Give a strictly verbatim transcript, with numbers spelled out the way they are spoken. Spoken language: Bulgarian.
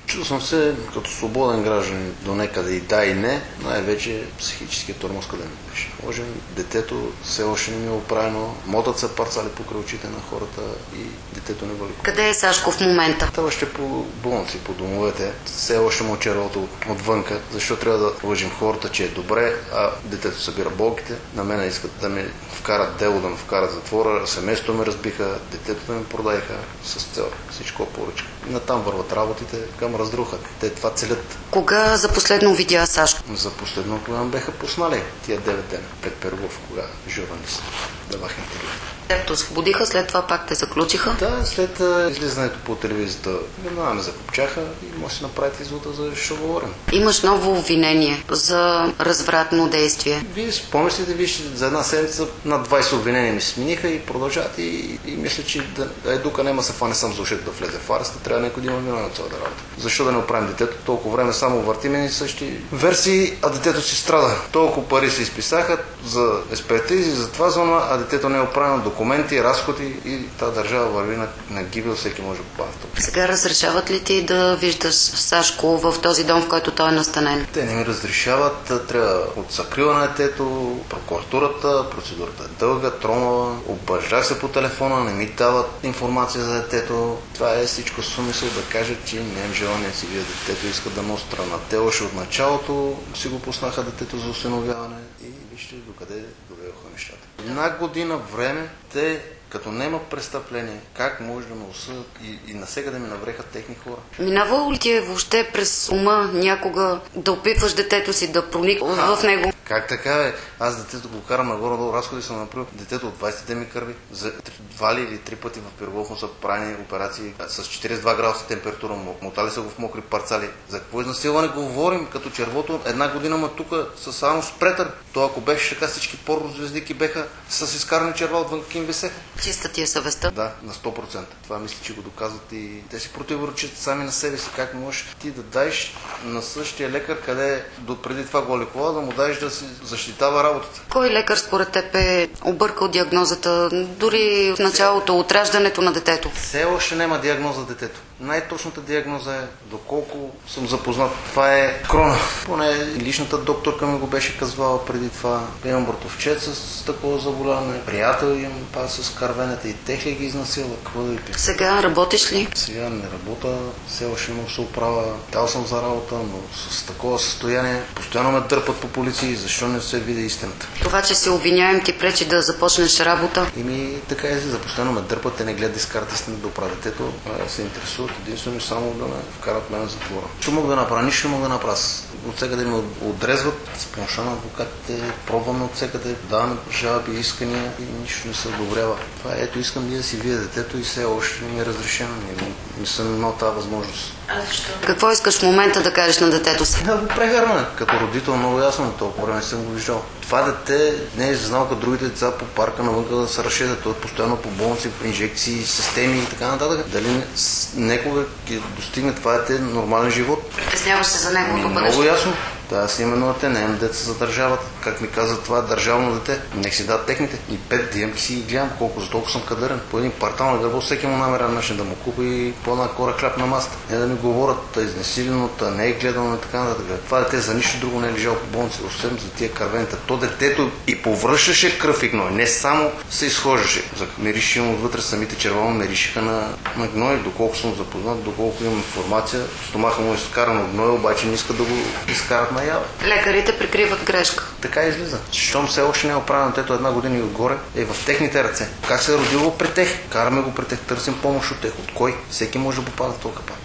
Чувствам се като свободен гражданин до некъде и да и не, най-вече психическия тормоз къде ми беше. Може детето все още не ми е оправено, мотат се парцали покрай очите на хората и детето не вали. Къде е Сашко в момента? Това ще по болници, по домовете. Все още му червото отвънка, защо трябва да лъжим хората, че е добре, а детето събира болките. На мен искат да ми вкарат дело, да ме вкарат затвора, семейството ме разбиха, детето да ме продаиха с цел всичко поръчка. Натам върват работите към разруха. Те това целят. Кога за последно видя Сашко? За последно, кога ме беха пуснали тия девет дена пред Перлов, кога журналист давах интервю. Те освободиха, след това пак те заключиха? Да, след излизането по телевизията веднага ме закопчаха и може да си направите извода за що говорим. Имаш ново обвинение за развратно действие. Вие спомислите, вижте, за една седмица над двайсет обвинения ми смениха и продължават и, и мисля, че да, да е дука няма се фане сам за ушето да влезе в ареста, трябва някой да има вина на цялата работа. Защо да не оправим детето? Толкова време само въртиме и същи версии, а детето си страда. Толкова пари се изписаха за експертизи, за това зона, а детето не е оправено, документи, разходи и тази държава върви на, на гибел, всеки може да попада тук. Сега разрешават ли ти да виждаш Сашко в този дом, в който той е настанен? Те не ми разрешават, трябва от закрила на детето, прокуратурата, процедурата е дълга, тромава, обаждах се по телефона, не ми дават информация за детето. Това е всичко сумисъл да кажа, че нямам желание да си видя детето, искат да ме отстранят. Те още от началото си го пуснаха детето за осиновяване и вижте докъде доведоха нещата. Една година време те, като няма престъпление, как може да ме осъдят и, и насега да ми навреха техни хора? Минавало ли ти е въобще през ума някога да опитваш детето си, да прониква в него? Как така е? Аз детето го карам нагоре-долу, разходи съм направил. Детето от двайсет дни ми кърви. За два ли или три пъти в Пирогов му са правени операции с четирийсет и два градуса температура. Мотали са го в мокри парцали. За какво изнасилване говорим? Като червото една година ма тук с само спретър. То ако беше така, всички порнозвездики беха с изкарани черва отвън им висеха. Чиста ти е съвестта? Да, на сто процента. Това мисля, че го доказват и те си противоречат сами на себе си. Как можеш ти да даеш на същия лекар, къде преди това го лекува, да му даеш да си защитава работата? Кой лекар според теб е объркал диагнозата, дори в началото, от раждането на детето? Все още няма диагноза детето. Най-точната диагноза е, доколко съм запознат, това е крона. Поне личната докторка ми го беше казвала преди това. Имам братовчет с такова заболяване, приятел имам пак с карвенета и тех ли ги изнасилва. Какво да ви пиша? Сега работиш ли? Сега не работя, все още не се оправя. Дал съм за работа, но с такова състояние постоянно ме дърпат по полиции. Защо не се види истината? Това, че се обвиняем, ти пречи да започнеш работа? И ми така е, за постоянно ме дърпат, те не гледат да изкарат истина да оправя детето, а се интересуват единствено и само да ме вкарат мен в затвора. Що мога да направя? Нищо мога да направя. От всекъде ме отрезват, с помощта на адвокатите, пробваме от всекъде, даваме жалби, искания и нищо не се одобрява. Това ето, искам ние да си видя детето и все още не ми е разрешено. Не, не съм имал тази възможност. А защо? Какво искаш в момента да кажеш на детето си? Да го прегърна. Като родител много ясно, толкова време съм го виждал. Това дете не е знал като другите деца по парка навънка да се разширят. Той е постоянно по болници, по инжекции, системи и така нататък. Дали некога достигне това дете нормален живот? Притесняваш се за неговото бъдеще? Много ясно. Да, аз именно те, не имам деца за държавата. Как ми казват, това е държавно дете. Нека си дадат техните. И пет диемки си ги гледам, колко за толкова съм кадърен. По един квартал на гърбо всеки му намеря начин да му купи по една кора хляб на маста. Не да ми говорят, изнесиленото, не е гледано и така нататък. Това дете за нищо друго не е лежало по болница, освен за тия кървените. То детето и повръщаше кръв и гной, не само се изхождаше. Мириши му отвътре, самите червено миришиха на, на гной, доколко съм запознат, доколко имам информация. Стомаха му е изкарано гной, обаче не иска да го изкарат на ява. Лекарите прикриват грешка. Така излиза. Щом все още не е оправено детето една година и отгоре, е в техните ръце. Как се е родило при тех? Караме го при тех, търсим помощ от тех. От кой? Всеки може да попада в този капан.